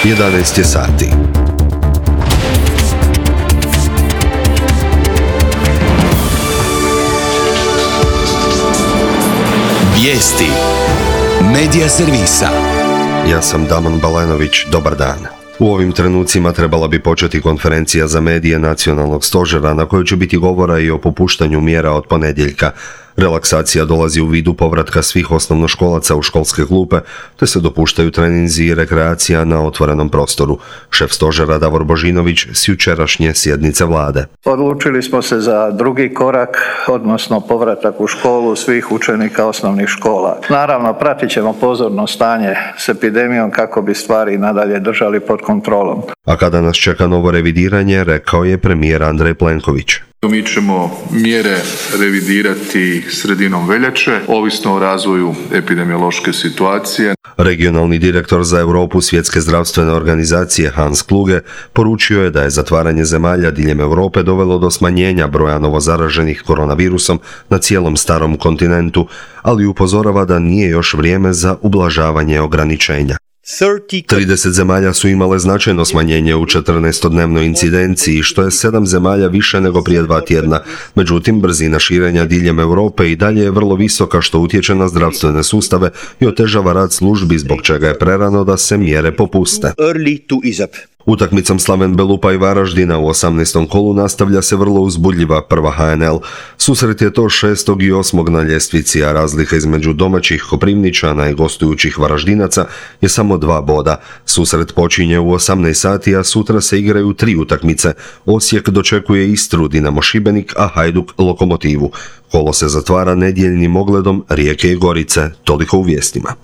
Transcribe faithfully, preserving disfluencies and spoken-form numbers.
jedanaest je sati. Vijesti Medija servisa. Ja sam Damon Balenović, dobar dan. U ovim trenucima trebala bi početi konferencija za medije nacionalnog stožera na kojoj će biti govora i o popuštanju mjera od ponedjeljka. Relaksacija dolazi u vidu povratka svih osnovnoškolaca u školske klupe, te se dopuštaju treninzi i rekreacija na otvorenom prostoru. Šef stožera Davor Božinović s jučerašnje sjednice vlade. Odlučili smo se za drugi korak, odnosno povratak u školu svih učenika osnovnih škola. Naravno, pratit ćemo pozorno stanje s epidemijom kako bi stvari nadalje držali pod kontrolom. A kada nas čeka novo revidiranje, rekao je premijer Andrej Plenković. Mi ćemo mjere revidirati sredinom veljače, ovisno o razvoju epidemiološke situacije. Regionalni direktor za Europu Svjetske zdravstvene organizacije Hans Kluge poručio je da je zatvaranje zemalja diljem Europe dovelo do smanjenja broja novozaraženih koronavirusom na cijelom starom kontinentu, ali upozorava da nije još vrijeme za ublažavanje ograničenja. trideset zemalja su imale značajno smanjenje u četrnaestodnevnoj incidenciji, što je sedam zemalja više nego prije dva tjedna. Međutim, brzina širenja diljem Europe i dalje je vrlo visoka, što utječe na zdravstvene sustave i otežava rad službi, zbog čega je prerano da se mjere popuste. Utakmicom Slaven Belupa i Varaždina u osamnaestom kolu nastavlja se vrlo uzbudljiva prva H N L. Susret je to šestog i osmog na ljestvici, a razlika između domaćih Koprivničana i gostujućih Varaždinaca je samo dva boda. Susret počinje u osamnaest sati, a sutra se igraju tri utakmice. Osijek dočekuje Istru, Dinamo Šibenik, a Hajduk Lokomotivu. Kolo se zatvara nedjeljnim ogledom Rijeke i Gorice. Toliko u vijestima.